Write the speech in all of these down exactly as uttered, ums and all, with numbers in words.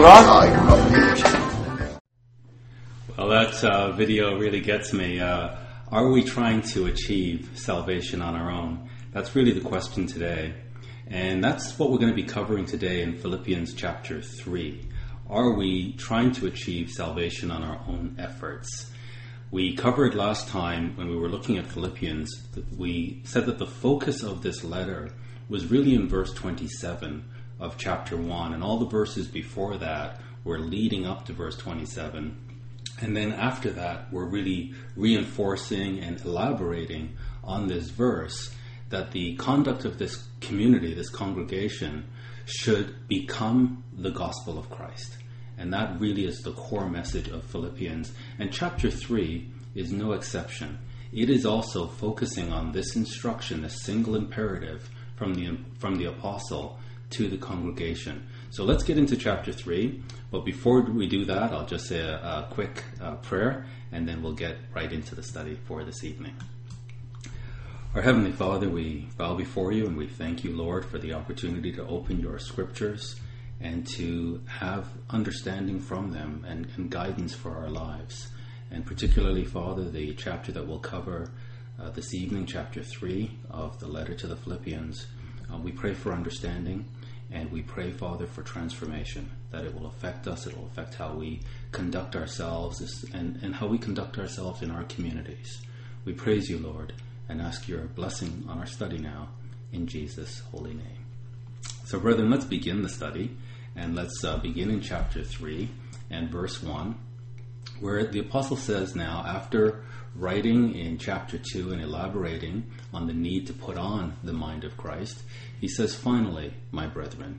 Well, that uh, video really gets me. Uh, are we trying to achieve salvation on our own? That's really the question today. And that's what we're going to be covering today in Philippians chapter three. Are we trying to achieve salvation on our own efforts? We covered last time when we were looking at Philippians, that we said that the focus of this letter was really in verse twenty-seven of chapter one, and all the verses before that were leading up to verse twenty-seven. And then after that, we're really reinforcing and elaborating on this verse that the conduct of this community, this congregation, should become the gospel of Christ. And that really is the core message of Philippians. And chapter three is no exception. It is also focusing on this instruction, this single imperative from the from the apostle to the congregation. So let's get into chapter three. But before we do that, I'll just say a, a quick uh, prayer, and then we'll get right into the study for this evening. Our Heavenly Father, we bow before you and we thank you, Lord, for the opportunity to open your scriptures and to have understanding from them and, and guidance for our lives. And particularly, Father, the chapter that we'll cover uh, this evening, chapter three of the letter to the Philippians. Uh, we pray for understanding, and we pray, Father, for transformation, that it will affect us, it will affect how we conduct ourselves and, and how we conduct ourselves in our communities. We praise you, Lord, and ask your blessing on our study now, in Jesus' holy name. So, brethren, let's begin the study, and let's uh, begin in chapter three and verse one, where the apostle says now, after writing in chapter two and elaborating on the need to put on the mind of Christ, he says, finally, my brethren,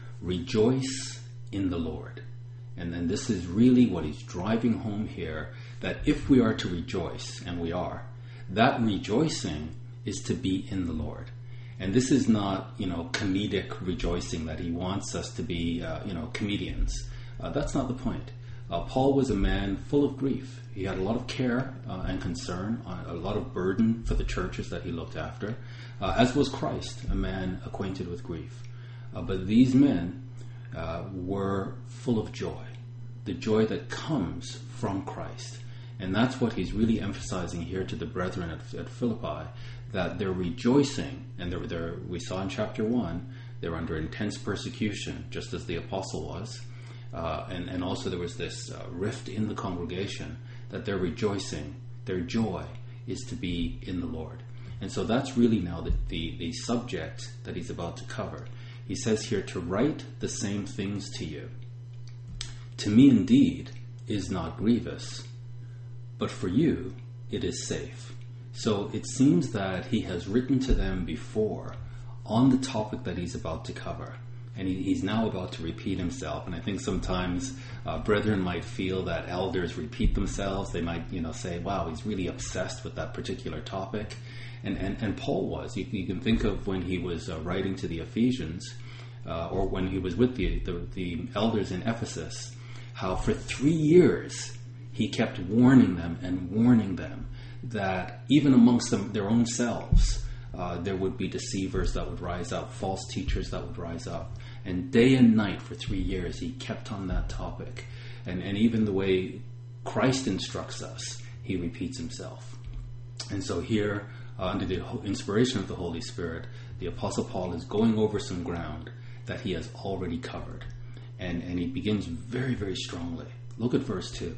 rejoice in the Lord. And then this is really what he's driving home here, that if we are to rejoice, and we are, that rejoicing is to be in the Lord. And this is not, you know, comedic rejoicing that he wants us to be, uh, you know, comedians. Uh, that's not the point. Uh, Paul was a man full of grief. He had a lot of care uh, and concern, uh, a lot of burden for the churches that he looked after, uh, as was Christ, a man acquainted with grief. Uh, but these men uh, were full of joy, the joy that comes from Christ. And that's what he's really emphasizing here to the brethren at, at Philippi, that they're rejoicing, and they're, they're, we saw in chapter one, they're under intense persecution, just as the apostle was. Uh, and, and also there was this uh, rift in the congregation, that they're rejoicing. Their joy is to be in the Lord. And so that's really now the, the, the subject that he's about to cover. He says here, to write the same things to you. To me indeed is not grievous, but for you it is safe. So it seems that he has written to them before on the topic that he's about to cover. And he, he's now about to repeat himself. And I think sometimes uh, brethren might feel that elders repeat themselves. They might, you know, say, wow, he's really obsessed with that particular topic. And and, and Paul was. You, you can think of when he was uh, writing to the Ephesians, uh, or when he was with the, the, the elders in Ephesus, how for three years he kept warning them and warning them that even amongst them, their own selves, Uh, there would be deceivers that would rise up, false teachers that would rise up. And day and night for three years, he kept on that topic. And, and even the way Christ instructs us, he repeats himself. And so here, uh, under the inspiration of the Holy Spirit, the Apostle Paul is going over some ground that he has already covered. And, and he begins very, very strongly. Look at verse two.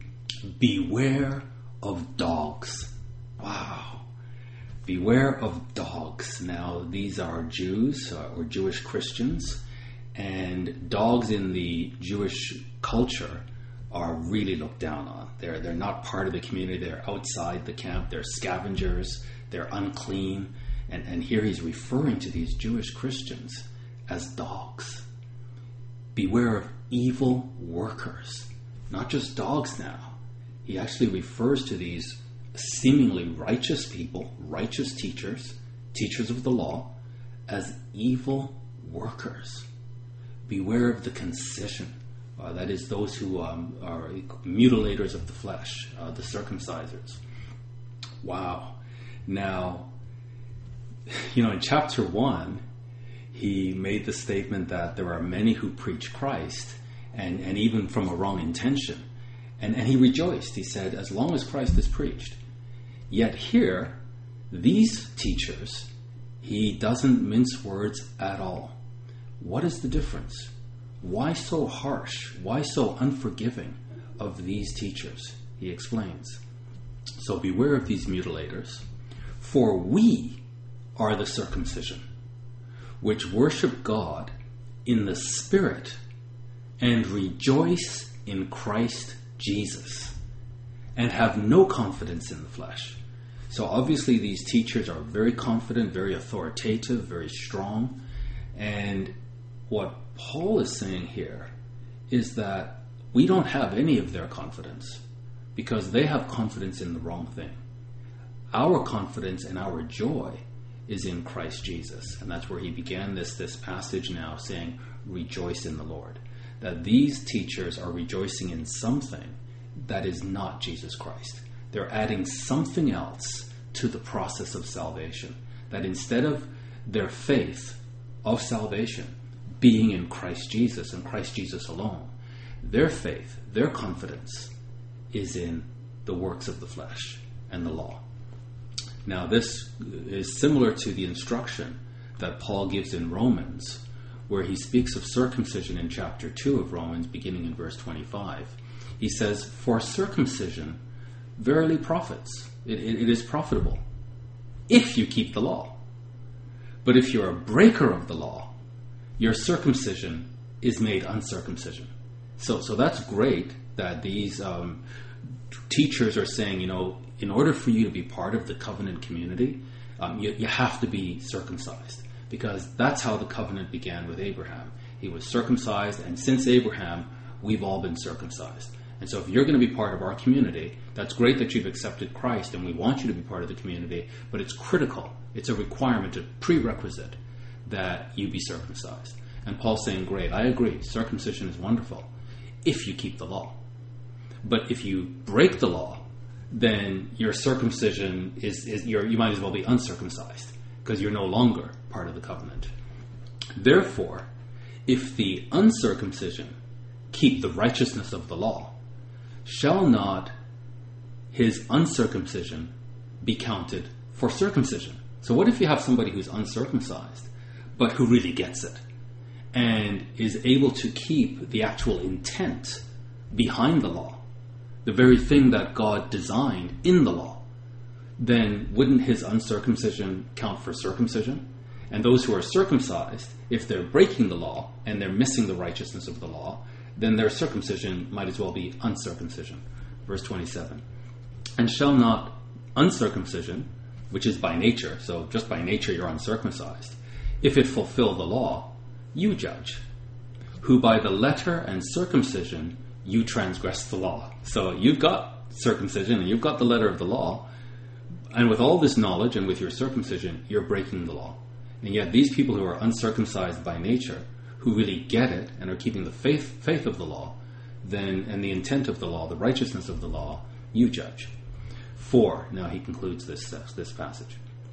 Beware of dogs. Wow. Beware of dogs. Now, these are Jews uh, or Jewish Christians, and dogs in the Jewish culture are really looked down on. They're they're not part of the community. They're outside the camp. They're scavengers. They're unclean. And, and here he's referring to these Jewish Christians as dogs. Beware of evil workers. Not just dogs now. He actually refers to these seemingly righteous people, righteous teachers, teachers of the law, as evil workers. Beware of the concision. Uh, that is those who um, are mutilators of the flesh, uh, the circumcisers. Wow. Now, you know, in chapter one, he made the statement that there are many who preach Christ, and, and even from a wrong intention. And, and he rejoiced. He said, as long as Christ is preached. Yet here, these teachers, he doesn't mince words at all. What is the difference? Why so harsh? Why so unforgiving of these teachers? He explains. So beware of these mutilators, for we are the circumcision, which worship God in the Spirit and rejoice in Christ Jesus, and have no confidence in the flesh. So obviously these teachers are very confident, very authoritative, very strong. And what Paul is saying here is that we don't have any of their confidence, because they have confidence in the wrong thing. Our confidence and our joy is in Christ Jesus. And that's where he began this, this passage now, saying, rejoice in the Lord. That these teachers are rejoicing in something that is not Jesus Christ. They're adding something else to the process of salvation. That instead of their faith of salvation being in Christ Jesus and Christ Jesus alone, their faith, their confidence is in the works of the flesh and the law. Now this is similar to the instruction that Paul gives in Romans, where he speaks of circumcision in chapter two of Romans, beginning in verse twenty-five. He says, for circumcision verily profits. It, it, it is profitable if you keep the law. But if you're a breaker of the law, your circumcision is made uncircumcision. So, so that's great that these um, teachers are saying, you know, in order for you to be part of the covenant community, um, you, you have to be circumcised. Because that's how the covenant began with Abraham. He was circumcised, and since Abraham, we've all been circumcised. And so if you're going to be part of our community, that's great that you've accepted Christ, and we want you to be part of the community, but it's critical, it's a requirement, a prerequisite, that you be circumcised. And Paul's saying, great, I agree, circumcision is wonderful, if you keep the law. But if you break the law, then your circumcision is, is you're, you might as well be uncircumcised, because you're no longer part of the covenant. Therefore, if the uncircumcision keep the righteousness of the law, shall not his uncircumcision be counted for circumcision? So what if you have somebody who's uncircumcised, but who really gets it, and is able to keep the actual intent behind the law, the very thing that God designed in the law? Then wouldn't his uncircumcision count for circumcision? And those who are circumcised, if they're breaking the law and they're missing the righteousness of the law, then their circumcision might as well be uncircumcision. Verse twenty-seven. And shall not uncircumcision, which is by nature, so just by nature you're uncircumcised, if it fulfill the law, you judge, who by the letter and circumcision you transgress the law. So you've got circumcision and you've got the letter of the law, and with all this knowledge and with your circumcision, you're breaking the law. And yet these people who are uncircumcised by nature, who really get it and are keeping the faith faith of the law, then and the intent of the law, the righteousness of the law, you judge. For, now he concludes this, uh, this passage,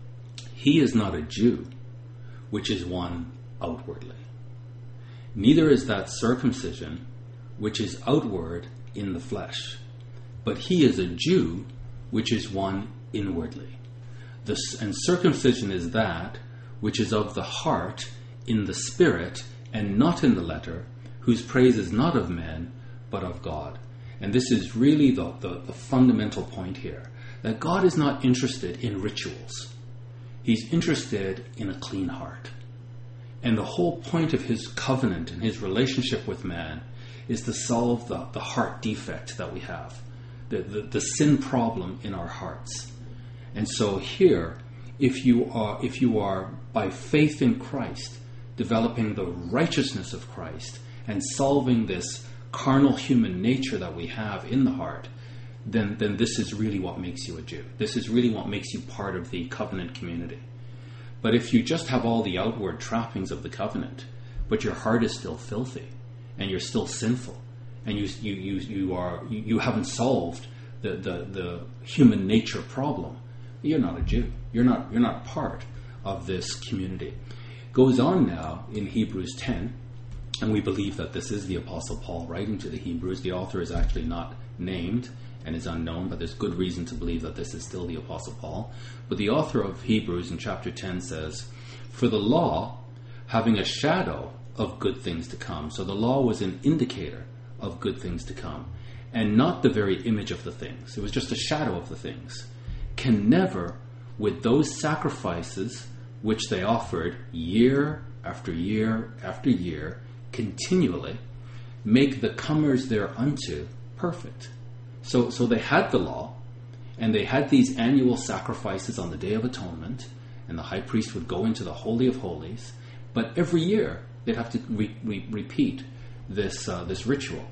he is not a Jew, which is one outwardly. Neither is that circumcision, which is outward in the flesh, but he is a Jew, which is one inwardly. The, and circumcision is that which is of the heart in the spirit and not in the letter, whose praise is not of men, but of God. And this is really the, the, the fundamental point here, that God is not interested in rituals. He's interested in a clean heart. And the whole point of his covenant and his relationship with man is to solve the, the heart defect that we have, the, the, the sin problem in our hearts. And so here, if you are if you are by faith in Christ developing the righteousness of Christ and solving this carnal human nature that we have in the heart, then then this is really what makes you a Jew. This is really what makes you part of the covenant community. But if you just have all the outward trappings of the covenant, but your heart is still filthy and you're still sinful, and you you you, you are you, you haven't solved the, the, the human nature problem, you're not a Jew. You're not you're not part of this community. Goes on now in Hebrews ten, And we believe that this is the Apostle Paul writing to the Hebrews. The author is actually not named and is unknown, but there's good reason to believe that this is still the Apostle Paul. But the author of Hebrews in chapter ten says, "For the law, having a shadow of good things to come," so the law was an indicator of good things to come, and not the very image of the things. It was just a shadow of the things. "Can never, with those sacrifices which they offered year after year after year, continually, make the comers thereunto perfect." So, so they had the law, and they had these annual sacrifices on the Day of Atonement, and the high priest would go into the Holy of Holies, but every year they'd have to re- re- repeat this uh, this ritual.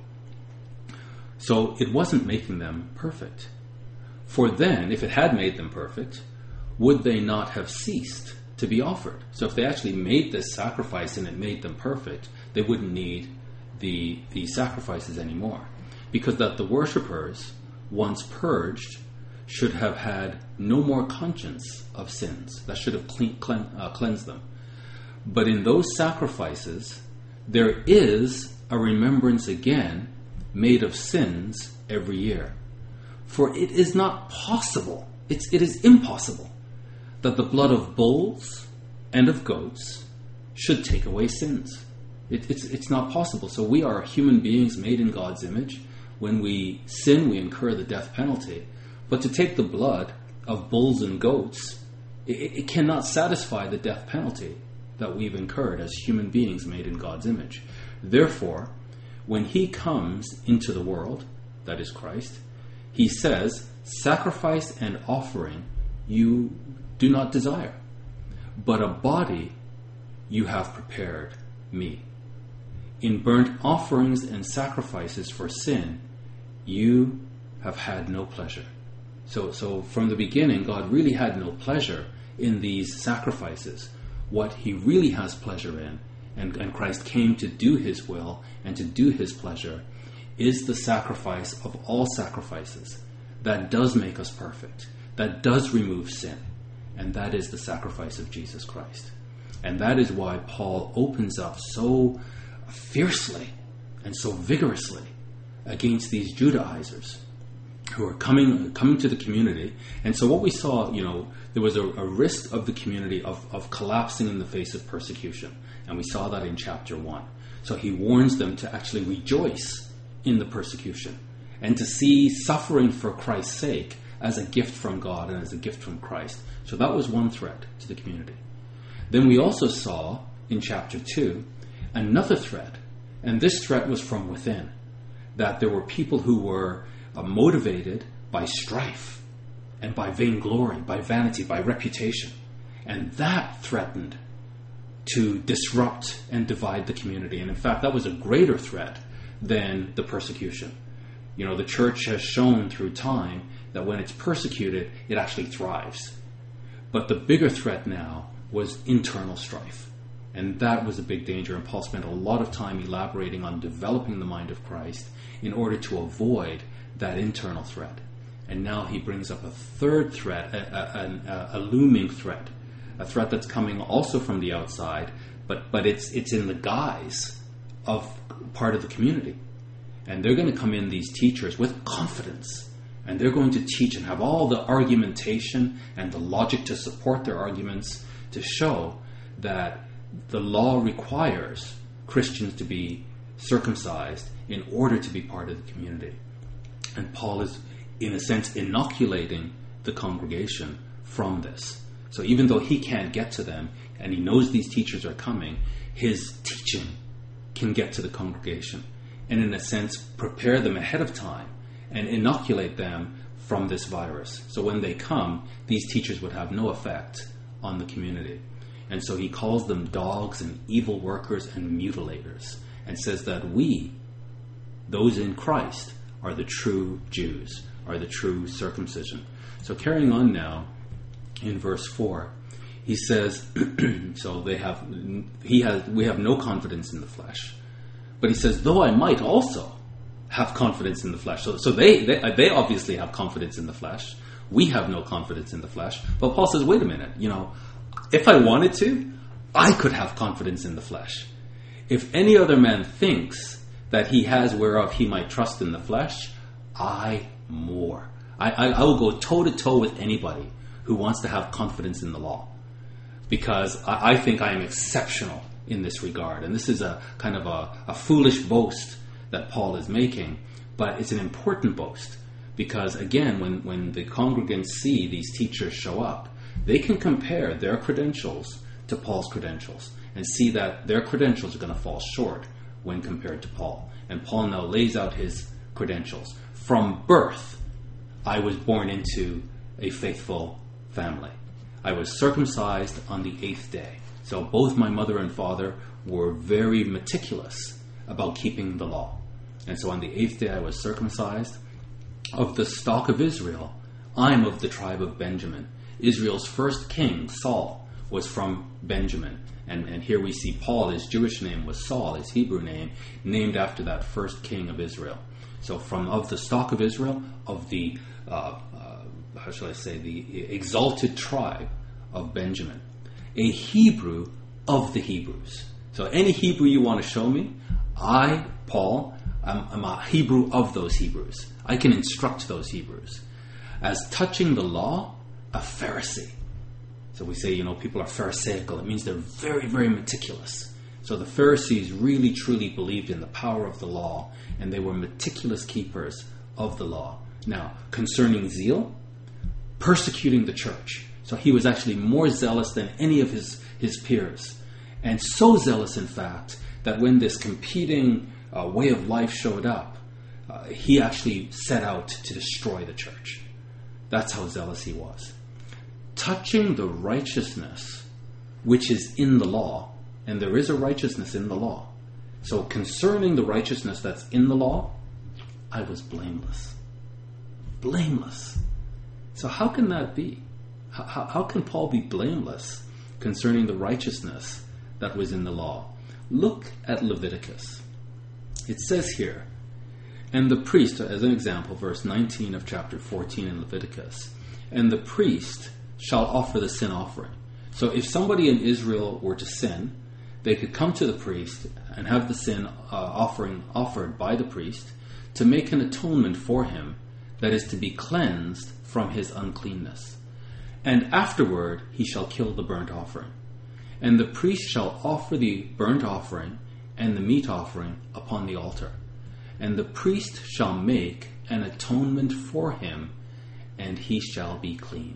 So it wasn't making them perfect. For then, if it had made them perfect, would they not have ceased to be offered? So if they actually made this sacrifice and it made them perfect, they wouldn't need the the sacrifices anymore. Because that the worshippers, once purged, should have had no more conscience of sins. That should have clean, clean, uh, cleansed them. But in those sacrifices, there is a remembrance again made of sins every year. For it is not possible, it's, it is impossible, that the blood of bulls and of goats should take away sins. It, it's, it's not possible. So we are human beings made in God's image. When we sin, we incur the death penalty. But to take the blood of bulls and goats, it, it cannot satisfy the death penalty that we've incurred as human beings made in God's image. Therefore, when he comes into the world, that is Christ, he says, "Sacrifice and offering you do not desire, but a body you have prepared me. In burnt offerings and sacrifices for sin, you have had no pleasure." So, so from the beginning, God really had no pleasure in these sacrifices. What he really has pleasure in, and, and Christ came to do his will and to do his pleasure, is the sacrifice of all sacrifices that does make us perfect, that does remove sin, and that is the sacrifice of Jesus Christ. And that is why Paul opens up so fiercely and so vigorously against these Judaizers who are coming coming to the community. And so what we saw, you know, there was a, a risk of the community of, of collapsing in the face of persecution. And we saw that in chapter one. So he warns them to actually rejoice in the persecution and to see suffering for Christ's sake as a gift from God and as a gift from Christ. So that was one threat to the community. Then we also saw in chapter two another threat, and this threat was from within, that there were people who were uh, motivated by strife and by vainglory, by vanity, by reputation, and that threatened to disrupt and divide the community. And in fact, that was a greater threat than the persecution. You know, the church has shown through time that when it's persecuted, it actually thrives. But the bigger threat now was internal strife. And that was a big danger. And Paul spent a lot of time elaborating on developing the mind of Christ in order to avoid that internal threat. And now he brings up a third threat, a, a, a, a looming threat, a threat that's coming also from the outside, but, but it's, it's in the guise of part of the community. And they're going to come in, these teachers, with confidence. And they're going to teach and have all the argumentation and the logic to support their arguments to show that the law requires Christians to be circumcised in order to be part of the community. And Paul is, in a sense, inoculating the congregation from this. So even though he can't get to them, and he knows these teachers are coming, his teaching can get to the congregation. And in a sense, prepare them ahead of time and inoculate them from this virus. So when they come, these teachers would have no effect on the community. And so he calls them dogs and evil workers and mutilators, and says that we, those in Christ, are the true Jews, are the true circumcision. So carrying on now, in verse four, he says, so they have, he has, we have no confidence in the flesh. But he says, though I might also have confidence in the flesh. So, so they, they, they obviously have confidence in the flesh. We have no confidence in the flesh. But Paul says, wait a minute, you know, if I wanted to, I could have confidence in the flesh. If any other man thinks that he has whereof he might trust in the flesh, I more. I, I, I will go toe-to-toe with anybody who wants to have confidence in the law, because I, I think I am exceptional in this regard. And this is a kind of a, a foolish boast that Paul is making, but it's an important boast, because again, when, when the congregants see these teachers show up, they can compare their credentials to Paul's credentials and see that their credentials are going to fall short when compared to Paul. And Paul now lays out his credentials. From birth, I was born into a faithful family. I was circumcised on the eighth day. So both my mother and father were very meticulous about keeping the law. And so on the eighth day I was circumcised. Of the stock of Israel, I'm of the tribe of Benjamin. Israel's first king, Saul, was from Benjamin. And, and here we see Paul, his Jewish name was Saul, his Hebrew name, named after that first king of Israel. So from of the stock of Israel, of the, uh, uh, how shall I say, the exalted tribe of Benjamin. A Hebrew of the Hebrews. So any Hebrew you want to show me, I, Paul, I'm, I'm a Hebrew of those Hebrews. I can instruct those Hebrews. As touching the law, a Pharisee. So we say, you know, people are Pharisaical. It means they're very, very meticulous. So the Pharisees really, truly believed in the power of the law, and they were meticulous keepers of the law. Now, concerning zeal, persecuting the church. So he was actually more zealous than any of his, his peers. And so zealous, in fact, that when this competing uh, way of life showed up, uh, he actually set out to destroy the church. That's how zealous he was. Touching the righteousness which is in the law, and there is a righteousness in the law. So concerning the righteousness that's in the law, I was blameless. Blameless. So how can that be? How, how can Paul be blameless concerning the righteousness that was in the law? Look at Leviticus. It says here, and the priest, as an example, verse nineteen of chapter fourteen in Leviticus, and the priest shall offer the sin offering. So if somebody in Israel were to sin, they could come to the priest and have the sin uh, offering offered by the priest to make an atonement for him that is to be cleansed from his uncleanness. And afterward he shall kill the burnt offering. And the priest shall offer the burnt offering and the meat offering upon the altar. And the priest shall make an atonement for him, and he shall be clean.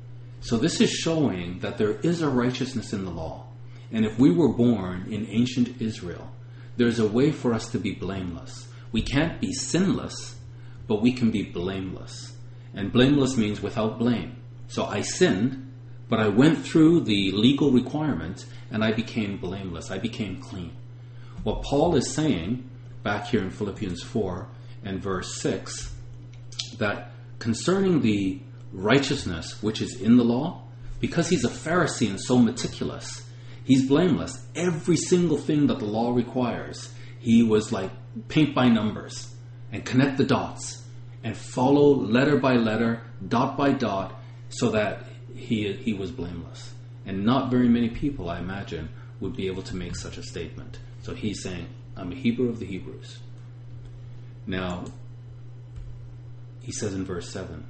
So this is showing that there is a righteousness in the law. And if we were born in ancient Israel, there's a way for us to be blameless. We can't be sinless, but we can be blameless. And blameless means without blame. So I sinned, but I went through the legal requirements and I became blameless. I became clean. What Paul is saying back here in Philippians four and verse six, that concerning the righteousness which is in the law, because he's a Pharisee and so meticulous, he's blameless. Every single thing that the law requires, he was like paint by numbers and connect the dots and follow letter by letter, dot by dot, so that he he was blameless. And not very many people, I imagine, would be able to make such a statement. So he's saying, I'm a Hebrew of the Hebrews. Now, he says in verse seven,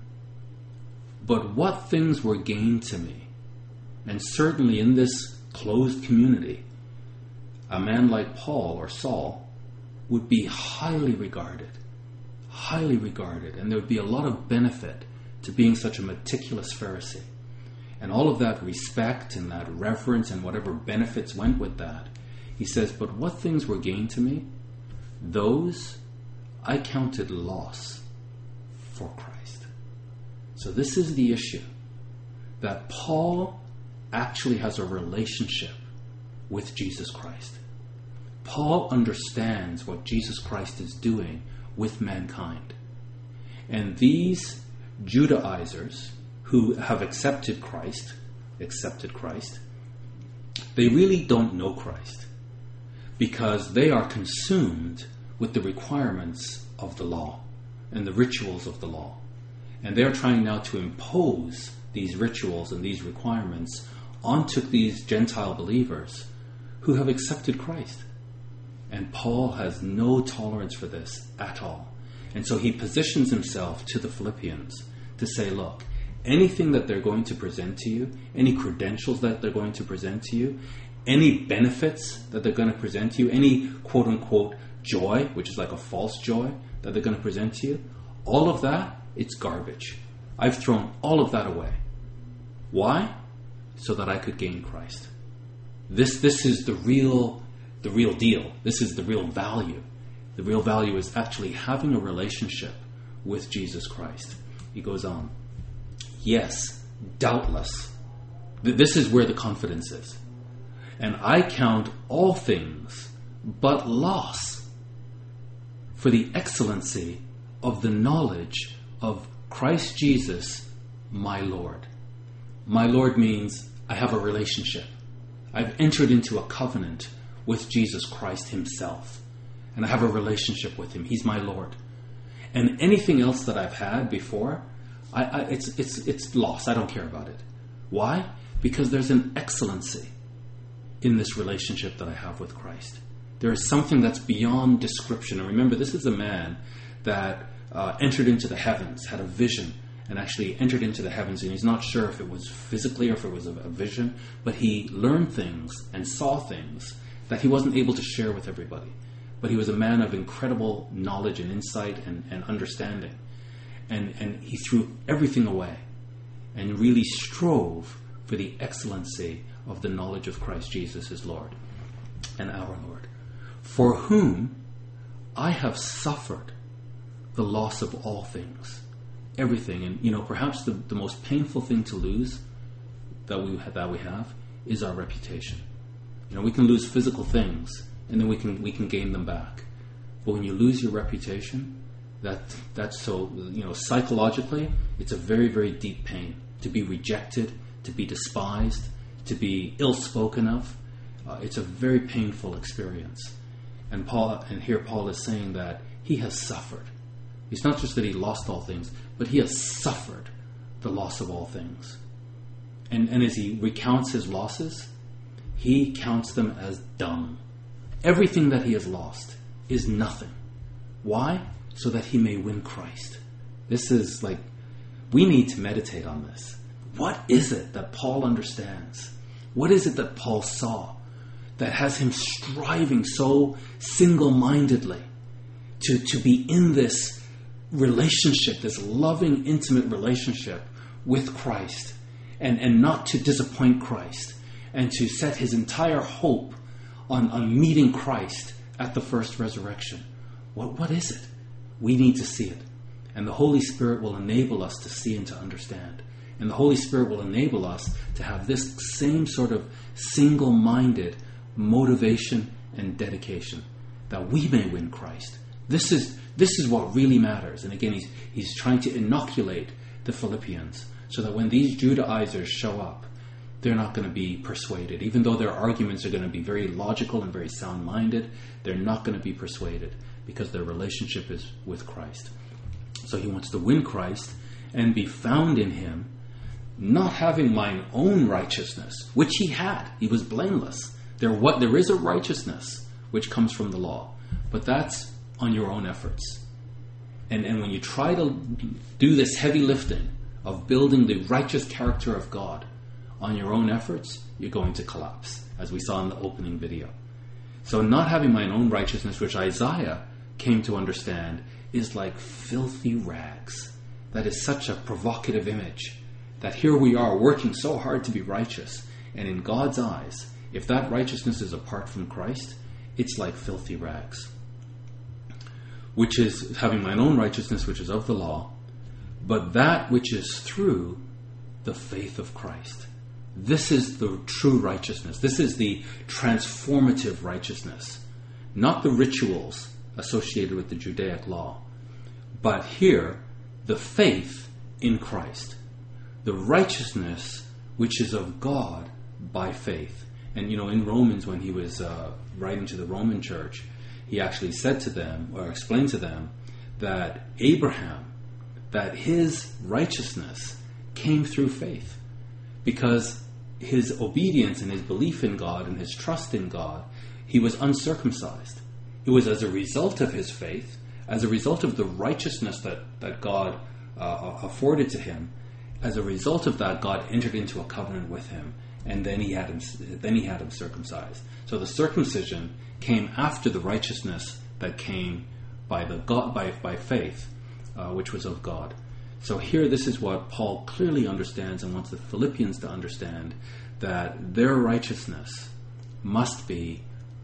but what things were gained to me? And certainly in this closed community, a man like Paul or Saul would be highly regarded, highly regarded, and there would be a lot of benefit to being such a meticulous Pharisee. And all of that respect and that reverence and whatever benefits went with that, he says, but what things were gained to me? Those I counted loss for Christ. So this is the issue, that Paul actually has a relationship with Jesus Christ. Paul understands what Jesus Christ is doing with mankind. And these Judaizers who have accepted Christ, accepted Christ, they really don't know Christ because they are consumed with the requirements of the law and the rituals of the law. And they're trying now to impose these rituals and these requirements onto these Gentile believers who have accepted Christ. And Paul has no tolerance for this at all. And so he positions himself to the Philippians to say, look, anything that they're going to present to you, any credentials that they're going to present to you, any benefits that they're going to present to you, any quote-unquote joy, which is like a false joy that they're going to present to you, all of that, it's garbage. I've thrown all of that away. Why? So that I could gain Christ. This this is the real the real deal. This is the real value. The real value is actually having a relationship with Jesus Christ. He goes on, yes, doubtless. This is where the confidence is. And I count all things but loss for the excellency of the knowledge of Christ Jesus, my Lord. My Lord means I have a relationship. I've entered into a covenant with Jesus Christ himself. And I have a relationship with him. He's my Lord. And anything else that I've had before, I, I, it's, it's, it's lost. I don't care about it. Why? Because there's an excellency in this relationship that I have with Christ. There is something that's beyond description. And remember, this is a man that uh, entered into the heavens, had a vision, and actually entered into the heavens. And he's not sure if it was physically or if it was a, a vision, but he learned things and saw things that he wasn't able to share with everybody. But he was a man of incredible knowledge and insight and, and understanding. And, and he threw everything away and really strove for the excellency of the knowledge of Christ Jesus, his Lord and our Lord, for whom I have suffered the loss of all things, everything. And, you know, perhaps the, the most painful thing to lose that we, that we have is our reputation. You know, we can lose physical things, and then we can we can gain them back. But when you lose your reputation, that that's so, you know, psychologically, it's a very, very deep pain. To be rejected, to be despised, to be ill-spoken of, uh, it's a very painful experience. And Paul, and here Paul is saying that he has suffered. It's not just that he lost all things, but he has suffered the loss of all things. And and as he recounts his losses, he counts them as dung. Everything that he has lost is nothing. Why? So that he may win Christ. This is like, we need to meditate on this. What is it that Paul understands? What is it that Paul saw that has him striving so single-mindedly to, to be in this relationship, this loving, intimate relationship with Christ, and, and not to disappoint Christ, and to set his entire hope on, on meeting Christ at the first resurrection? What, what is it? We need to see it. And the Holy Spirit will enable us to see and to understand. And the Holy Spirit will enable us to have this same sort of single-minded motivation and dedication, that we may win Christ. This is this is what really matters. And again, he's, he's trying to inoculate the Philippians so that when these Judaizers show up, they're not going to be persuaded. Even though their arguments are going to be very logical and very sound-minded, they're not going to be persuaded because their relationship is with Christ. So he wants to win Christ and be found in him, not having mine own righteousness, which he had. He was blameless. There, what, there is a righteousness which comes from the law, but that's on your own efforts. And, and when you try to do this heavy lifting of building the righteous character of God on your own efforts, you're going to collapse, as we saw in the opening video. So not having mine own righteousness, which Isaiah came to understand, is like filthy rags. That is such a provocative image, that here we are working so hard to be righteous, and in God's eyes, if that righteousness is apart from Christ, it's like filthy rags. Which is having mine own righteousness, which is of the law, but that which is through the faith of Christ. This is the true righteousness. This is the transformative righteousness. Not the rituals associated with the Judaic law, but here, the faith in Christ. The righteousness which is of God by faith. And, you know, in Romans, when he was uh, writing to the Roman church, he actually said to them, or explained to them, that Abraham, that his righteousness came through faith. Because his obedience and his belief in God and his trust in God, he was uncircumcised. it was as a result of his faith, as a result of the righteousness that, that God uh, afforded to him. As a result of that, God entered into a covenant with him, and then he had him, then he had him circumcised. So the circumcision came after the righteousness that came by the God, by by faith, uh, which was of God. So here, this is what Paul clearly understands and wants the Philippians to understand, that their righteousness must be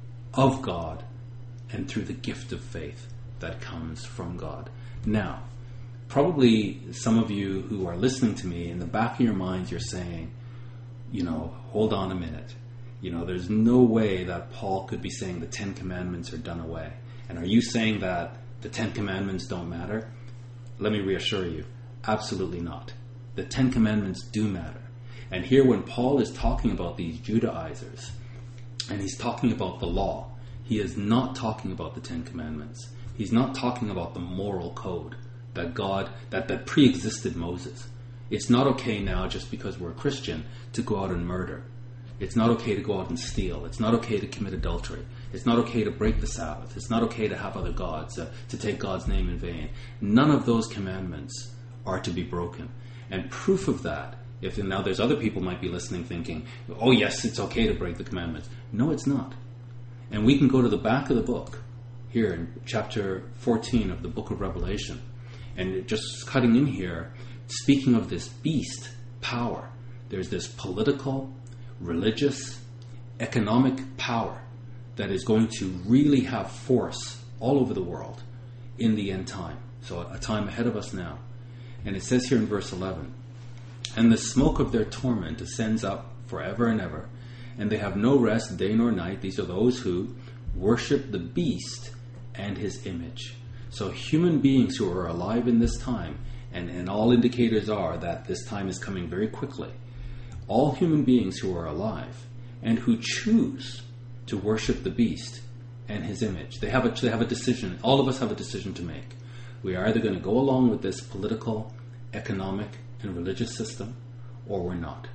of God and through the gift of faith that comes from God. Now, probably some of you who are listening to me, in the back of your minds, you're saying, you know, hold on a minute. You know, there's no way that Paul could be saying the Ten Commandments are done away. And are you saying that the Ten Commandments don't matter? Let me reassure you, absolutely not. The Ten Commandments do matter. And here, when Paul is talking about these Judaizers, and he's talking about the law, he is not talking about the Ten Commandments. He's not talking about the moral code that God, that, that pre-existed Moses. It's not okay now, just because we're a Christian, to go out and murder. It's not okay to go out and steal. It's not okay to commit adultery. It's not okay to break the Sabbath. It's not okay to have other gods, uh, to take God's name in vain. None of those commandments are to be broken. And proof of that, if now there's other people might be listening thinking, oh yes, it's okay to break the commandments. No, it's not. And we can go to the back of the book, here in chapter fourteen of the book of Revelation, and just cutting in here, speaking of this beast power. There's this political, religious, economic power that is going to really have force all over the world in the end time. So a time ahead of us now. And it says here in verse eleven, and the smoke of their torment ascends up forever and ever, and they have no rest day nor night. These are those who worship the beast and his image. So human beings who are alive in this time, and, and all indicators are that this time is coming very quickly, all human beings who are alive and who choose to worship the beast and his image, they have a, they have a decision. All of us have a decision to make. We are either going to go along with this political, economic, and religious system, or we're not.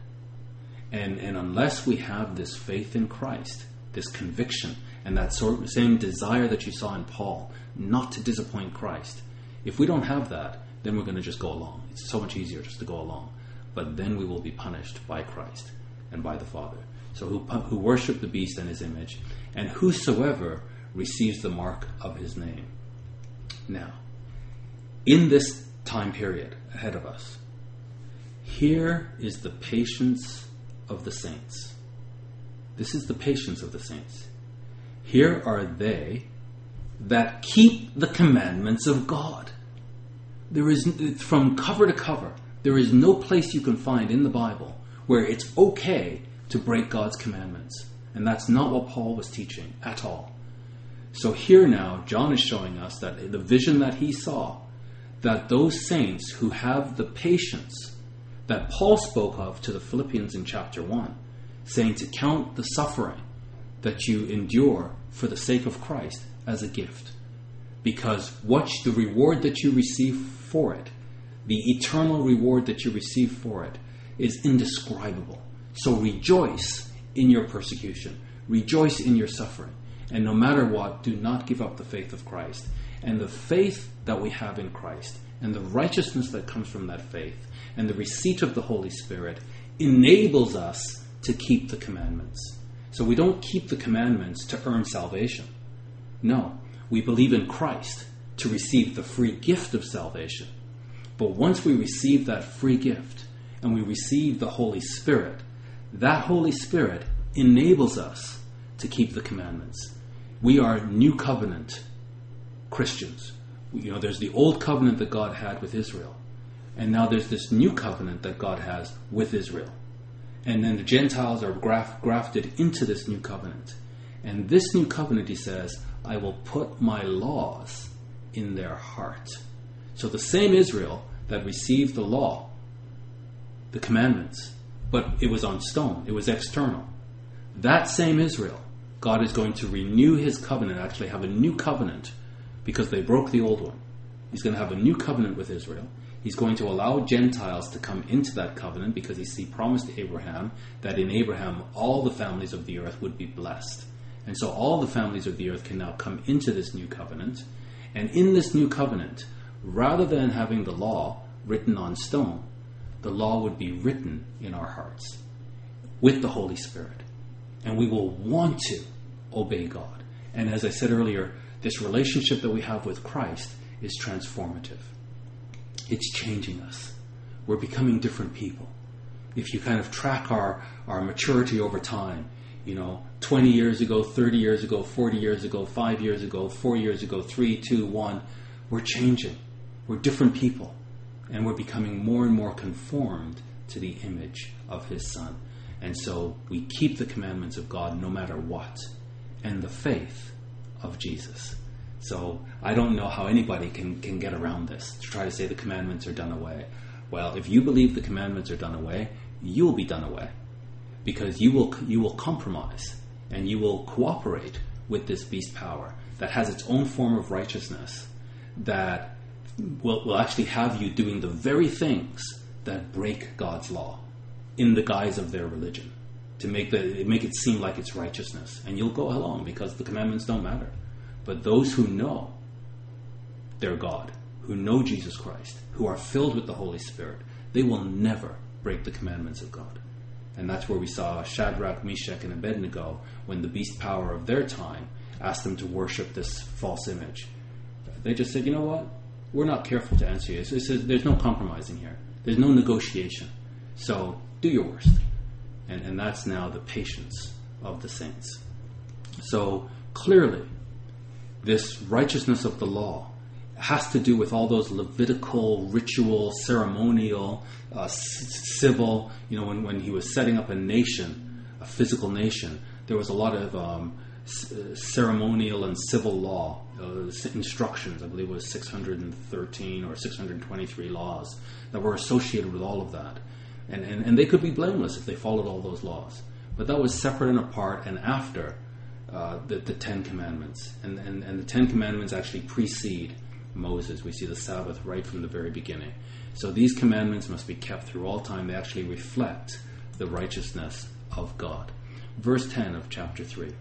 And, and unless we have this faith in Christ, this conviction, and that sort of same desire that you saw in Paul, not to disappoint Christ, if we don't have that, then we're going to just go along. It's so much easier just to go along. But then we will be punished by Christ and by the Father. So who, who worship the beast and his image, and whosoever receives the mark of his name. Now, in this time period ahead of us, here is the patience of the saints. This is the patience of the saints. Here are they that keep the commandments of God. There is, from cover to cover, there is no place you can find in the Bible where it's okay to break God's commandments. And that's not what Paul was teaching at all. So here now, John is showing us that the vision that he saw, that those saints who have the patience that Paul spoke of to the Philippians in chapter one, saying to count the suffering that you endure for the sake of Christ as a gift. Because what the reward that you receive for it, the eternal reward that you receive for it, is indescribable. So rejoice in your persecution. Rejoice in your suffering. And no matter what, do not give up the faith of Christ. And the faith that we have in Christ, and the righteousness that comes from that faith, and the receipt of the Holy Spirit, enables us to keep the commandments. So we don't keep the commandments to earn salvation. No, we believe in Christ to receive the free gift of salvation. But once we receive that free gift, and we receive the Holy Spirit, that Holy Spirit enables us to keep the commandments. We are New Covenant Christians. You know, there's the old covenant that God had with Israel, and now there's this new covenant that God has with Israel. And then the Gentiles are graft, grafted into this new covenant. And this new covenant, he says, I will put my laws in their heart. So the same Israel that received the law, the commandments, but it was on stone, it was external. That same Israel, God is going to renew his covenant, actually have a new covenant, because they broke the old one. He's going to have a new covenant with Israel. He's going to allow Gentiles to come into that covenant, because he promised to Abraham that in Abraham all the families of the earth would be blessed. And so all the families of the earth can now come into this new covenant. And in this new covenant, rather than having the law written on stone, the law would be written in our hearts with the Holy Spirit. And we will want to obey God. And as I said earlier, this relationship that we have with Christ is transformative. It's changing us. We're becoming different people. If you kind of track our, our maturity over time, you know, twenty years ago, thirty years ago, forty years ago, five years ago, four years ago, three, two, one, we're changing. We're different people. And we're becoming more and more conformed to the image of His Son. And so we keep the commandments of God no matter what. And the faith of Jesus. So I don't know how anybody can, can get around this, to try to say the commandments are done away. Well, if you believe the commandments are done away, you will be done away. Because you will you will compromise and you will cooperate with this beast power that has its own form of righteousness that will, will actually have you doing the very things that break God's law in the guise of their religion to make the make it seem like it's righteousness. And you'll go along because the commandments don't matter. But those who know their God, who know Jesus Christ, who are filled with the Holy Spirit, they will never break the commandments of God. And that's where we saw Shadrach, Meshach, and Abednego when the beast power of their time asked them to worship this false image. They just said, you know what? We're not careful to answer you. It says there's no compromising here. There's no negotiation. So do your worst. And, and that's now the patience of the saints. So clearly, this righteousness of the law has to do with all those Levitical, ritual, ceremonial, uh, c- civil, you know, when, when he was setting up a nation, a physical nation, there was a lot of um, c- ceremonial and civil law, uh, instructions. I believe it was six hundred thirteen or six hundred twenty-three laws that were associated with all of that. And, and, and they could be blameless if they followed all those laws. But that was separate and apart and after uh, the, the Ten Commandments. And, and, and the Ten Commandments actually precede Moses. We see the Sabbath right from the very beginning. So these commandments must be kept through all time. They actually reflect the righteousness of God. Verse ten of chapter three.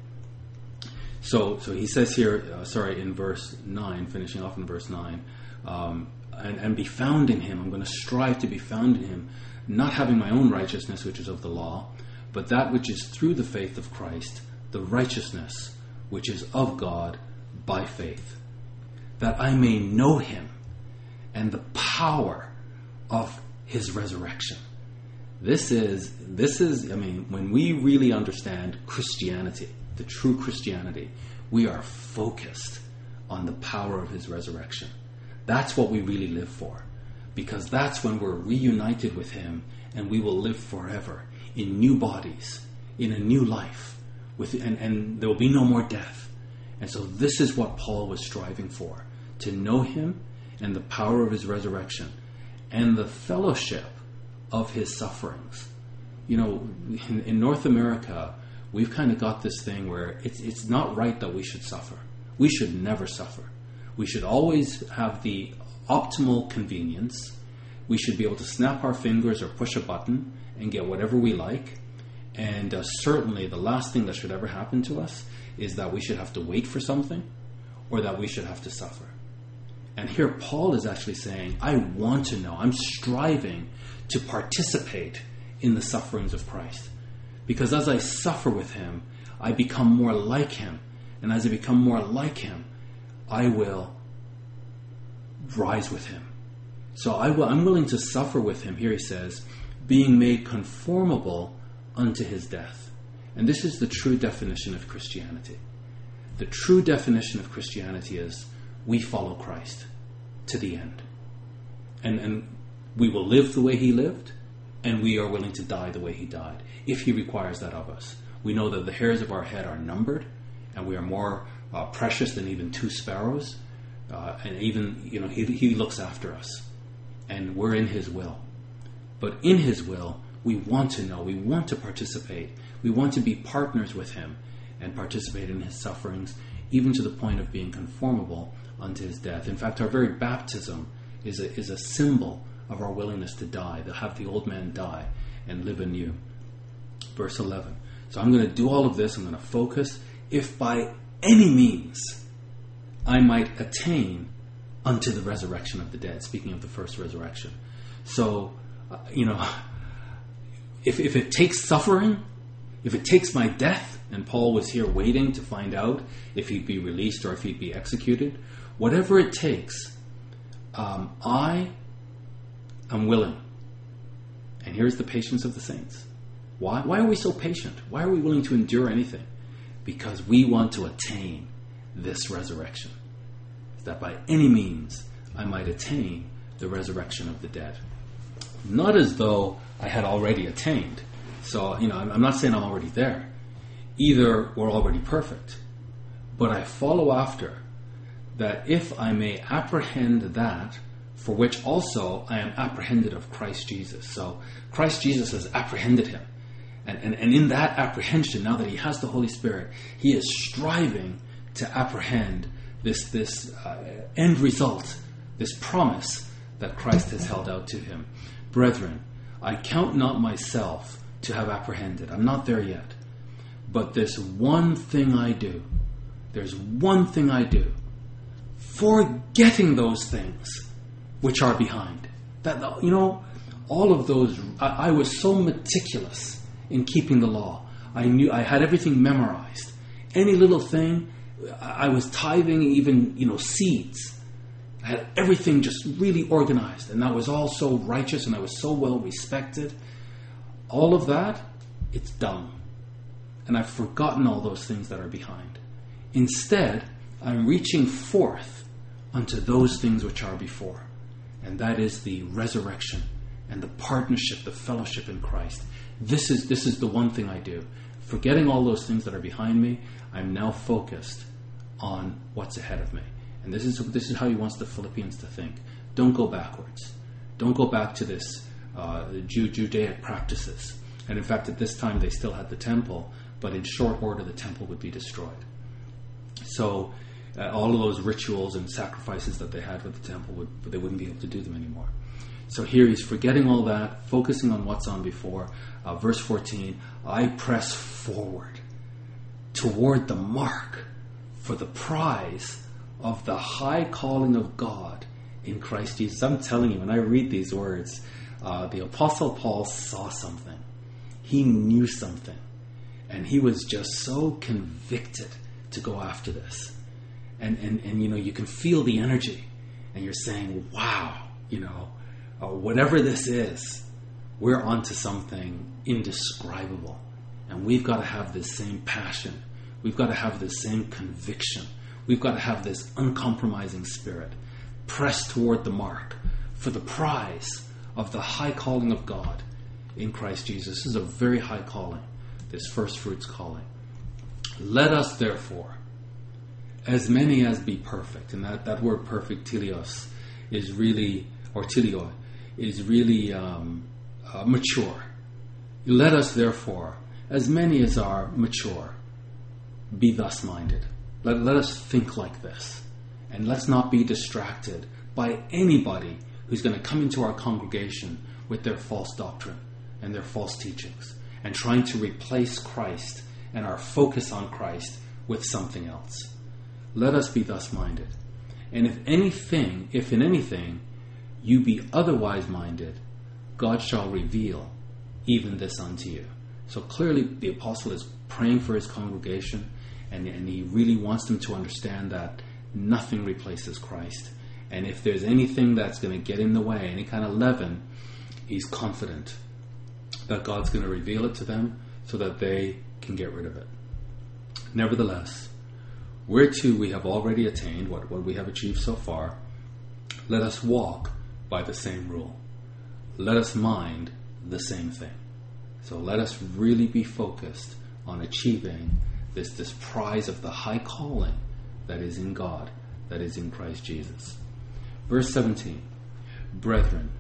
So so he says here, uh, sorry, in verse nine, finishing off in verse nine, um, and, and be found in Him. I'm going to strive to be found in Him, not having my own righteousness, which is of the law, but that which is through the faith of Christ, the righteousness which is of God by faith, that I may know Him and the power of His resurrection. This is, this is, I mean, when we really understand Christianity, the true Christianity, we are focused on the power of His resurrection. That's what we really live for, because that's when we're reunited with Him and we will live forever in new bodies, in a new life, with, and, and there will be no more death. And so this is what Paul was striving for, to know Him and the power of His resurrection and the fellowship of His sufferings. You know, in, in North America, we've kind of got this thing where it's it's not right that we should suffer. We should never suffer. We should always have the optimal convenience. We should be able to snap our fingers or push a button and get whatever we like. And uh, certainly the last thing that should ever happen to us is that we should have to wait for something or that we should have to suffer. And here Paul is actually saying, I want to know, I'm striving to participate in the sufferings of Christ. Because as I suffer with Him, I become more like Him. And as I become more like Him, I will rise with Him. So I will, I'm willing to suffer with Him, here he says, being made conformable unto His death. And this is the true definition of Christianity. The true definition of Christianity is we follow Christ to the end. And, and we will live the way He lived, and we are willing to die the way He died, if He requires that of us. We know that the hairs of our head are numbered, and we are more uh, precious than even two sparrows. Uh, and even, you know, he, he looks after us. And we're in His will. But in His will, we want to know, we want to participate. We want to be partners with Him and participate in His sufferings, even to the point of being conformable unto His death. In fact, our very baptism is a, is a symbol of our willingness to die, to have the old man die and live anew. Verse eleven. So I'm going to do all of this. I'm going to focus, if by any means I might attain unto the resurrection of the dead. Speaking of the first resurrection. So, uh, you know, if, if it takes suffering, if it takes my death, and Paul was here waiting to find out if he'd be released or if he'd be executed, whatever it takes, um, I am willing. And here's the patience of the saints. Why? Why are we so patient? Why are we willing to endure anything? Because we want to attain this resurrection. That by any means I might attain the resurrection of the dead. Not as though I had already attained. So, you know, I'm not saying I'm already there. Either we're already perfect. But I follow after that if I may apprehend that for which also I am apprehended of Christ Jesus. So Christ Jesus has apprehended him. And, and, and in that apprehension, now that he has the Holy Spirit, he is striving to apprehend this, this uh, end result, this promise that Christ has held out to him. Brethren, I count not myself to have apprehended. I'm not there yet. But this one thing I do, there's one thing I do, forgetting those things which are behind. That, you know, all of those, I, I was so meticulous in keeping the law. I knew, I had everything memorized. Any little thing, I was tithing even, you know, seeds. I had everything just really organized, and that was all so righteous, and I was so well respected. All of that, it's dumb. And I've forgotten all those things that are behind. Instead, I'm reaching forth unto those things which are before. And that is the resurrection and the partnership, the fellowship in Christ. This is this is the one thing I do. Forgetting all those things that are behind me, I'm now focused on what's ahead of me. And this is this is how he wants the Philippians to think. Don't go backwards. Don't go back to this uh, Jew, Judaic practices. And in fact, at this time, they still had the temple, but in short order, the temple would be destroyed. So uh, all of those rituals and sacrifices that they had with the temple, would, they wouldn't be able to do them anymore. So here he's forgetting all that, focusing on what's on before. Uh, verse fourteen, I press forward toward the mark for the prize of the high calling of God in Christ Jesus. I'm telling you, when I read these words, uh, the Apostle Paul saw something. He knew something. And he was just so convicted to go after this. And, and, and you know, you can feel the energy. And you're saying, wow, you know, uh, whatever this is, we're onto something indescribable. And we've got to have this same passion. We've got to have this same conviction. We've got to have this uncompromising spirit. Press toward the mark for the prize of the high calling of God in Christ Jesus. This is a very high calling, this first fruits calling. Let us therefore, as many as be perfect, and that, that word perfect, teleos, is really, or telio, is really um, uh, mature. Let us therefore, as many as are mature, be thus minded. Let, let us think like this. And let's not be distracted by anybody who's going to come into our congregation with their false doctrine and their false teachings and trying to replace Christ and our focus on Christ with something else. Let us be thus minded. And if anything, if in anything you be otherwise minded, God shall reveal even this unto you. So clearly the apostle is praying for his congregation, and, and he really wants them to understand that nothing replaces Christ. And if there's anything that's going to get in the way, any kind of leaven, he's confident that God's going to reveal it to them so that they can get rid of it. Nevertheless, whereto we have already attained, what, what we have achieved so far, let us walk by the same rule. Let us mind the same thing. So let us really be focused on achieving this, this prize of the high calling that is in God, that is in Christ Jesus. Verse seventeen, brethren,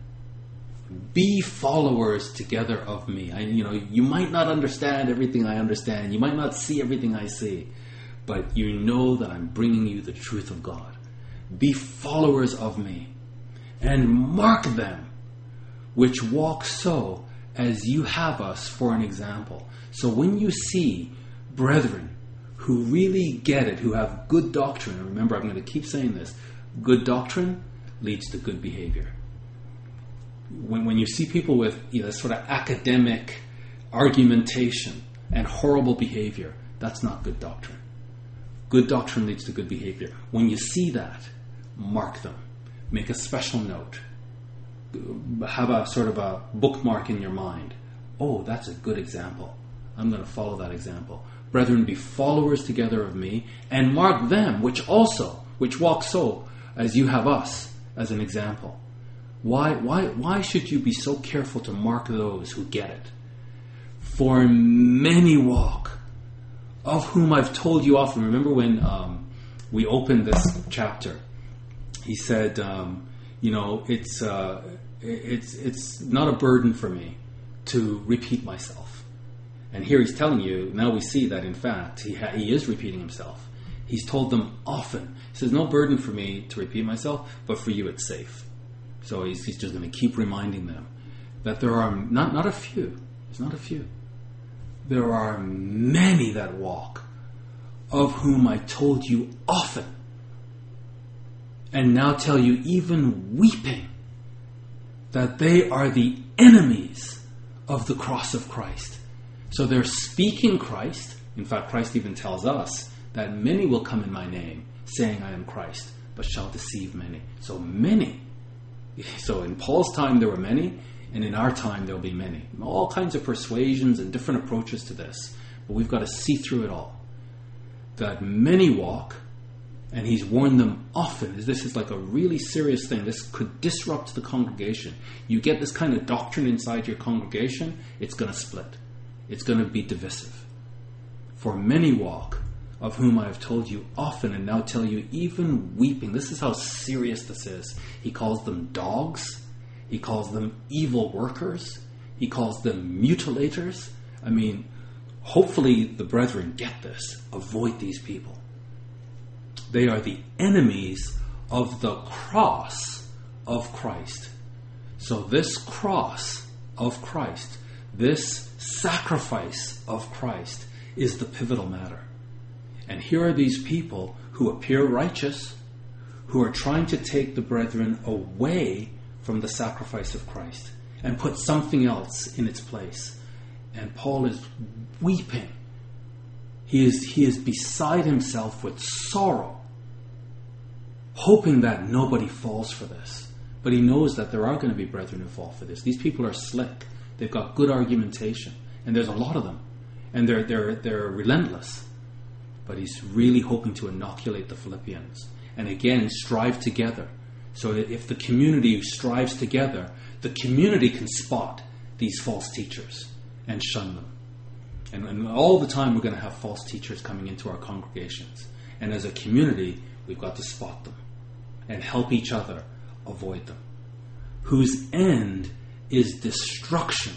be followers together of me. I, you know, you might not understand everything I understand. You might not see everything I see. But you know that I'm bringing you the truth of God. Be followers of me. And mark them which walk so as you have us for an example. So when you see brethren who who really get it, who have good doctrine, and remember, I'm going to keep saying this, good doctrine leads to good behavior. When when you see people with, you know, sort of academic argumentation and horrible behavior, that's not good doctrine. Good doctrine leads to good behavior. When you see that, mark them. Make a special note. Have a sort of a bookmark in your mind. Oh, that's a good example. I'm going to follow that example. Brethren, be followers together of me, and mark them, which also, which walk so, as you have us, as an example. Why, why, why should you be so careful to mark those who get it? For many walk, of whom I've told you often. Remember when um, we opened this chapter, he said, um, you know, it's uh, it's it's not a burden for me to repeat myself. And here he's telling you, now we see that in fact he ha- he is repeating himself. He's told them often. He says, no burden for me to repeat myself, but for you it's safe. So he's, he's just going to keep reminding them that there are not, not a few, there's not a few. There are many that walk, of whom I told you often, and now tell you even weeping, that they are the enemies of the cross of Christ. So they're speaking Christ. In fact, Christ even tells us that many will come in my name, saying I am Christ, but shall deceive many. So many. So in Paul's time there were many, and in our time there will be many. All kinds of persuasions and different approaches to this. But we've got to see through it all. That many walk, and he's warned them often. This is like a really serious thing. This could disrupt the congregation. You get this kind of doctrine inside your congregation, it's going to split. It's going to be divisive. For many walk, of whom I have told you often, and now tell you even weeping. This is how serious this is. He calls them dogs. He calls them evil workers. He calls them mutilators. I mean, hopefully the brethren get this. Avoid these people. They are the enemies of the cross of Christ. So this cross of Christ, this sacrifice of Christ, is the pivotal matter. And here are these people who appear righteous, who are trying to take the brethren away from the sacrifice of Christ and put something else in its place. And Paul is weeping. He is, he is beside himself with sorrow, hoping that nobody falls for this. But he knows that there are going to be brethren who fall for this. These people are slick. They've got good argumentation. And there's a lot of them. And they're, they're, they're relentless. But he's really hoping to inoculate the Philippians. And again, strive together. So that if the community strives together, the community can spot these false teachers and shun them. And, and all the time we're going to have false teachers coming into our congregations. And as a community, we've got to spot them and help each other avoid them. Whose end is destruction.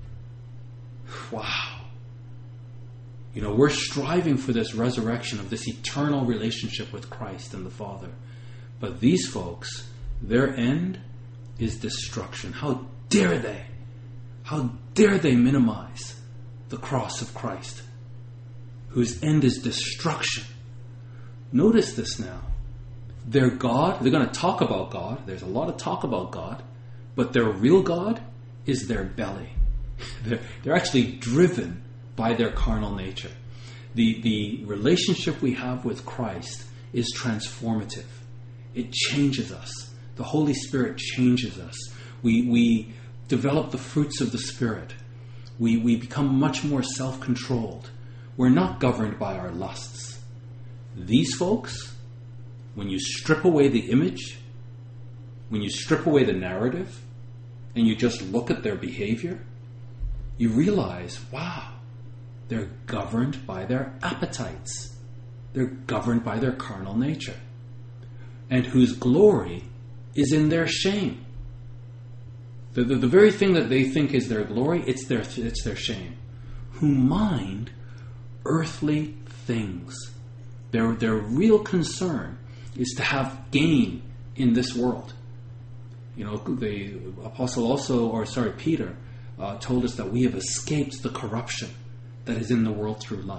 Wow. You know, we're striving for this resurrection of this eternal relationship with Christ and the Father. But these folks, their end is destruction. How dare they? How dare they minimize the cross of Christ, whose end is destruction? Notice this now. Their God, they're going to talk about God. There's a lot of talk about God. But their real God is their belly. They're, they're actually driven by their carnal nature. The, the relationship we have with Christ is transformative. It changes us. The Holy Spirit changes us. We, we develop the fruits of the Spirit. We, we become much more self-controlled. We're not governed by our lusts. These folks, when you strip away the image, when you strip away the narrative, and you just look at their behavior, you realize, wow, they're governed by their appetites. They're governed by their carnal nature. And whose glory is in their shame. The, the, the very thing that they think is their glory, it's their, it's their shame. Who mind earthly things. Their, their real concern is to have gain in this world. You know, the apostle also, or sorry, Peter, uh, told us that we have escaped the corruption that is in the world through lust.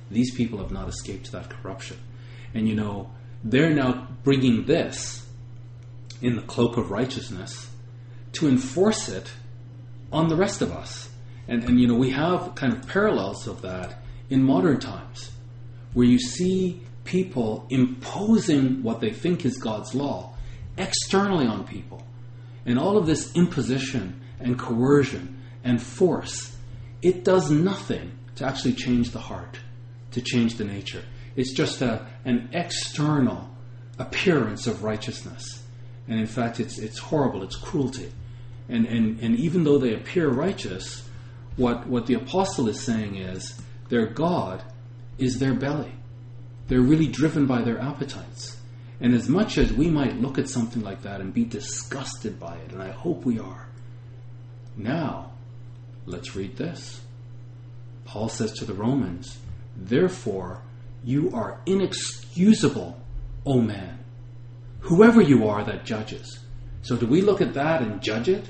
these people have not escaped that corruption. And you know, they're now bringing this in the cloak of righteousness to enforce it on the rest of us. And, and you know, we have kind of parallels of that in modern times, where you see people imposing what they think is God's law externally on people. And all of this imposition and coercion and force, it does nothing to actually change the heart, to change the nature. It's just a, an external appearance of righteousness. And in fact, it's it's horrible, it's cruelty. And, and, and even though they appear righteous, what, what the apostle is saying is their God is their belly. They're really driven by their appetites. And as much as we might look at something like that and be disgusted by it, and I hope we are, now, let's read this. Paul says to the Romans, therefore, you are inexcusable, O man, whoever you are that judges. So do we look at that and judge it?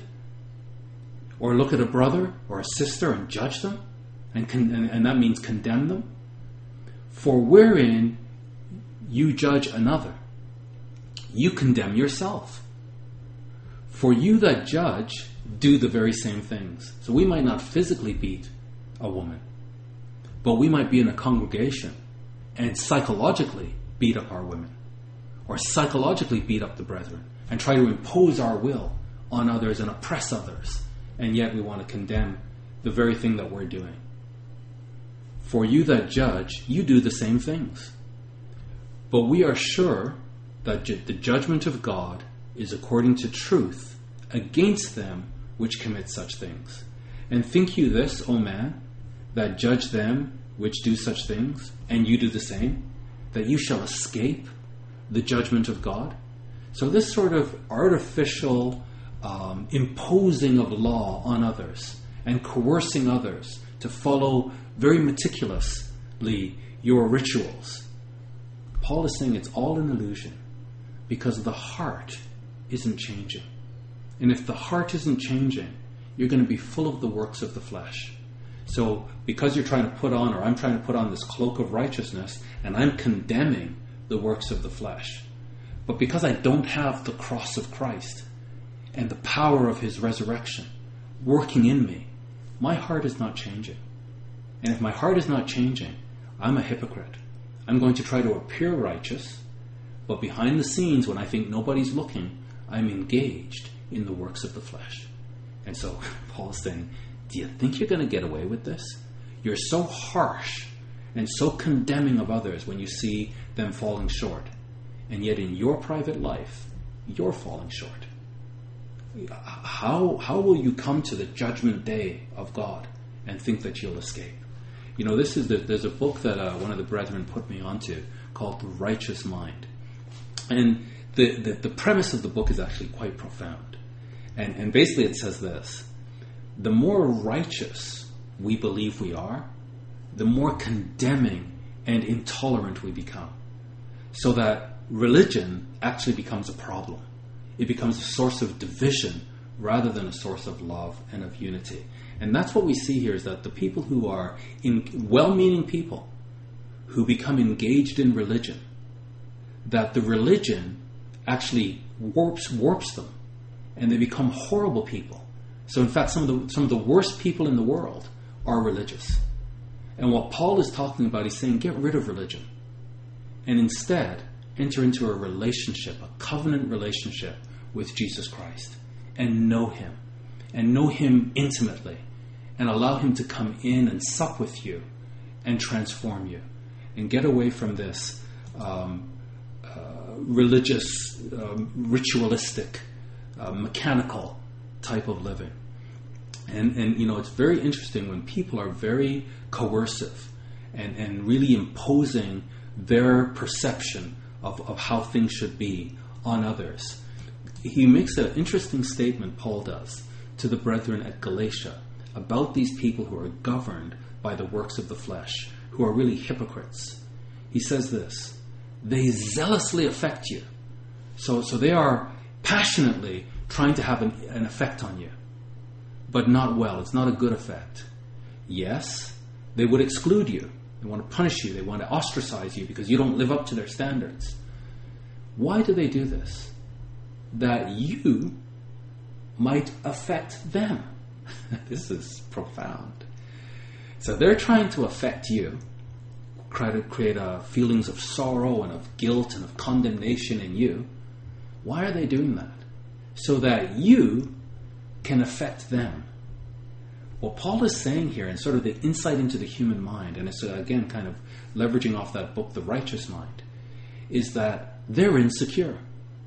Or look at a brother or a sister and judge them? And, con- and, and that means condemn them? For wherein you judge another, you condemn yourself. For you that judge do the very same things. So we might not physically beat a woman, but we might be in a congregation and psychologically beat up our women, or psychologically beat up the brethren, and try to impose our will on others and oppress others, and yet we want to condemn the very thing that we're doing. For you that judge, you do the same things. But we are sure that ju- the judgment of God is according to truth against them which commit such things. And think you this, O man, that judge them which do such things, and you do the same, that you shall escape the judgment of God? So this sort of artificial um, imposing of law on others and coercing others to follow very meticulously your rituals, Paul is saying it's all an illusion, because the heart isn't changing. And if the heart isn't changing, you're going to be full of the works of the flesh. So because you're trying to put on, or I'm trying to put on this cloak of righteousness, and I'm condemning the works of the flesh, but because I don't have the cross of Christ and the power of his resurrection working in me, my heart is not changing. And if my heart is not changing, I'm a hypocrite. I'm going to try to appear righteous, but behind the scenes, when I think nobody's looking, I'm engaged in the works of the flesh. And so Paul is saying, do you think you're going to get away with this? You're so harsh and so condemning of others when you see them falling short. And yet in your private life, you're falling short. How, how will you come to the judgment day of God and think that you'll escape? You know, this is the, there's a book that uh, one of the brethren put me onto called The Righteous Mind. And the, the, the premise of the book is actually quite profound. And, and basically it says this: the more righteous we believe we are, the more condemning and intolerant we become. So that religion actually becomes a problem. It becomes a source of division rather than a source of love and of unity. And that's what we see here, is that the people who are in, well-meaning people who become engaged in religion, that the religion actually warps warps them, and they become horrible people. So in fact, some of the some of the worst people in the world are religious. And what Paul is talking about, he's saying, get rid of religion, and instead enter into a relationship, a covenant relationship with Jesus Christ, and know him, and know him intimately, and allow him to come in and sup with you and transform you, and get away from this um, uh, religious, um, ritualistic, uh, mechanical type of living. And, and, you know, it's very interesting when people are very coercive and, and really imposing their perception of, of how things should be on others. He makes an interesting statement, Paul does, to the brethren at Galatia about these people who are governed by the works of the flesh, who are really hypocrites. He says this: they zealously affect you. So, so they are passionately trying to have an, an effect on you, but not well. It's not a good effect. Yes, they would exclude you. They want to punish you. They want to ostracize you because you don't live up to their standards. Why do they do this? That you might affect them. This is profound. So they're trying to affect you, try to create uh, feelings of sorrow and of guilt and of condemnation in you. Why are they doing that? So that you can affect them. What Paul is saying here, and sort of the insight into the human mind, and it's uh, again kind of leveraging off that book, The Righteous Mind, is that they're insecure.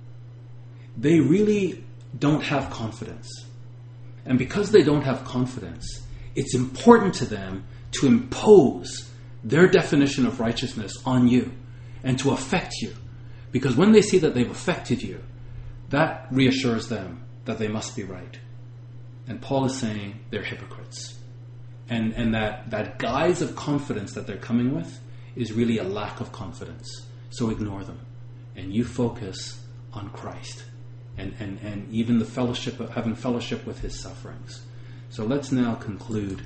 They really don't have confidence. And because they don't have confidence, it's important to them to impose their definition of righteousness on you and to affect you. Because when they see that they've affected you, that reassures them that they must be right. And Paul is saying they're hypocrites. And, and that, that guise of confidence that they're coming with is really a lack of confidence. So ignore them. And you focus on Christ. And, and, and even the fellowship of having fellowship with his sufferings. So let's now conclude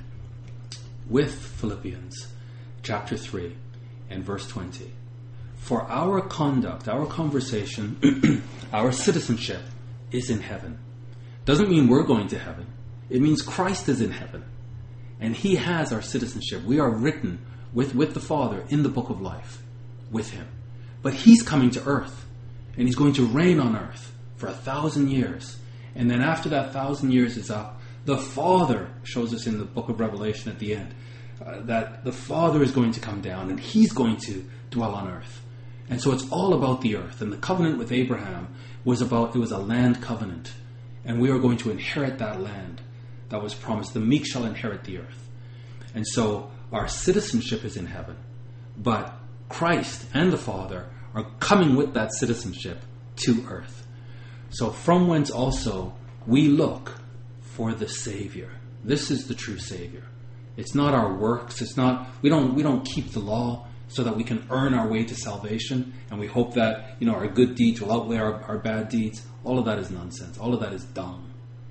with Philippians chapter three and verse twenty. For our conduct, our conversation, our citizenship is in heaven. Doesn't mean we're going to heaven. It means Christ is in heaven. And he has our citizenship. We are written with, with the Father in the book of life with him. But he's coming to earth. And he's going to reign on earth for a thousand years. And then after that thousand years is up, the Father shows us in the book of Revelation at the end uh, that the Father is going to come down and he's going to dwell on earth. And so it's all about the earth. And the covenant with Abraham was about, it was a land covenant. And we are going to inherit that land that was promised. The meek shall inherit the earth. And so our citizenship is in heaven. But Christ and the Father are coming with that citizenship to earth. So from whence also we look for the Savior. This is the true Savior. It's not our works. It's not, we don't, we don't keep the law so that we can earn our way to salvation, and we hope that, you know, our good deeds will outweigh our, our bad deeds. All of that is nonsense. All of that is dung.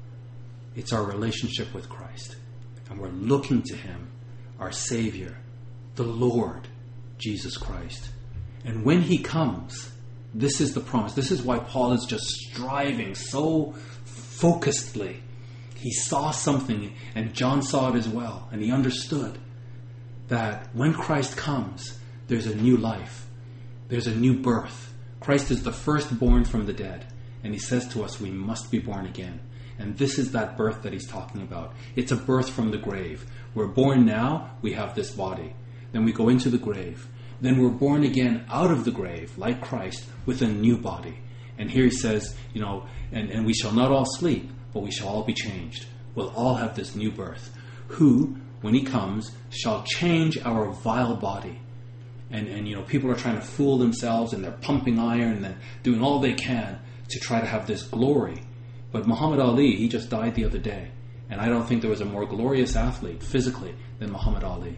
It's our relationship with Christ. And we're looking to him, our Savior, the Lord, Jesus Christ. And when he comes, this is the promise. This is why Paul is just striving so focusedly. He saw something, and John saw it as well, and he understood that when Christ comes, there's a new life. There's a new birth. Christ is the firstborn from the dead. And he says to us, we must be born again. And this is that birth that he's talking about. It's a birth from the grave. We're born now, we have this body. Then we go into the grave. Then we're born again out of the grave, like Christ, with a new body. And here he says, you know, and, and we shall not all sleep, but we shall all be changed. We'll all have this new birth. Who, when he comes, shall change our vile body. And, and you know, people are trying to fool themselves, and they're pumping iron, and they're doing all they can to try to have this glory. But Muhammad Ali, he just died the other day. And I don't think there was a more glorious athlete, physically, than Muhammad Ali.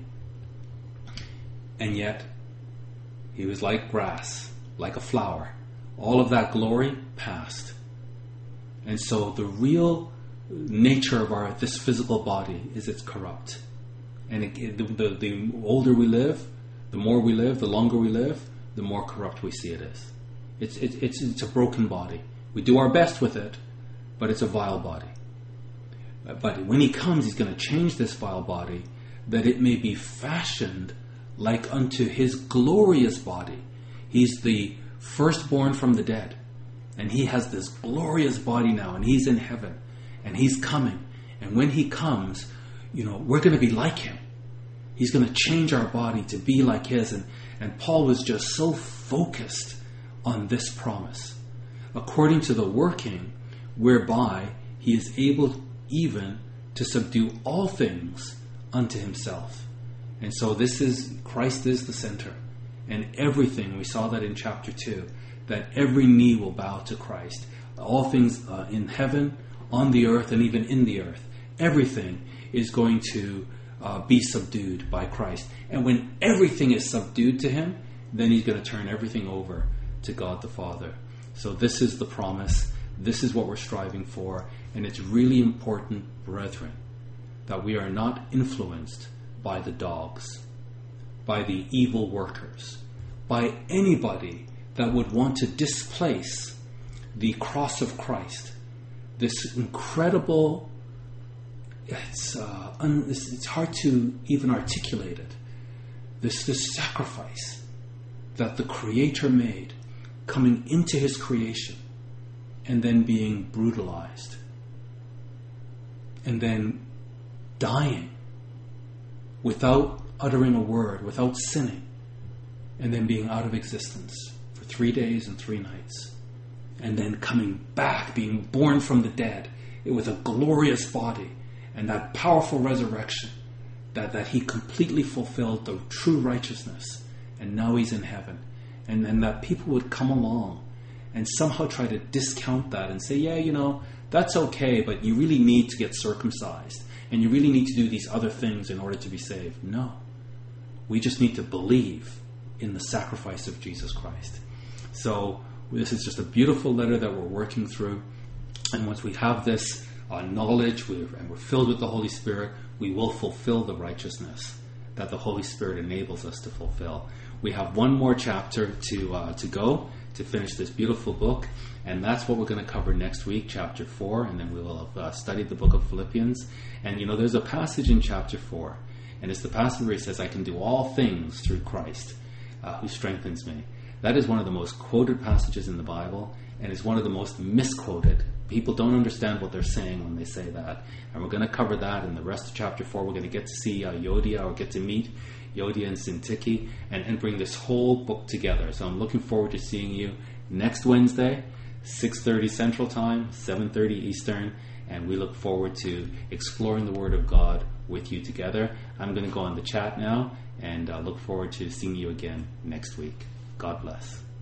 And yet, he was like grass, like a flower. All of that glory passed. And so the real nature of our this physical body is it's corrupt. And it, it, the, the older we live, the more we live, the longer we live, the more corrupt we see it is. It's, it, it's, it's a broken body. We do our best with it, but it's a vile body. But when he comes, he's going to change this vile body that it may be fashioned like unto his glorious body. He's the firstborn from the dead. And he has this glorious body now, and he's in heaven. And he's coming. And when he comes, you know, we're going to be like him. He's going to change our body to be like his. And, and Paul was just so focused on this promise. According to the working whereby he is able even to subdue all things unto himself. And so this is, Christ is the center. And everything, we saw that in chapter two, that every knee will bow to Christ. All things uh, in heaven, on the earth, and even in the earth. Everything is going to uh, be subdued by Christ. And when everything is subdued to him, then he's going to turn everything over to God the Father. So this is the promise. This is what we're striving for. And it's really important, brethren, that we are not influenced by the dogs. by the evil workers, by anybody that would want to displace the cross of Christ. This incredible, it's, uh, un, it's, it's hard to even articulate it. This, this sacrifice that the Creator made, coming into His creation and then being brutalized and then dying without uttering a word, without sinning, and then being out of existence for three days and three nights, and then coming back, being born from the dead with a glorious body, and that powerful resurrection, that, that He completely fulfilled the true righteousness, and now He's in heaven. And, and that people would come along and somehow try to discount that and say, yeah, you know, that's okay, but you really need to get circumcised, and you really need to do these other things in order to be saved. No. We just need to believe in the sacrifice of Jesus Christ. So this is just a beautiful letter that we're working through. And once we have this uh, knowledge we're, and we're filled with the Holy Spirit, we will fulfill the righteousness that the Holy Spirit enables us to fulfill. We have one more chapter to uh, to go to finish this beautiful book, and that's what we're going to cover next week, chapter four, and then we will have uh, studied the book of Philippians. And you know, there's a passage in chapter four, and it's the passage where he says, I can do all things through Christ uh, who strengthens me. That is one of the most quoted passages in the Bible, and it's one of the most misquoted. People don't understand what they're saying when they say that. And we're going to cover that in the rest of chapter four. We're going to get to see uh, Yodia, or get to meet Yodia and Syntyche, and, and bring this whole book together. So I'm looking forward to seeing you next Wednesday, six thirty Central Time, seven thirty Eastern, and we look forward to exploring the Word of God with you together. I'm going to go on the chat now, and uh, look forward to seeing you again next week. God bless.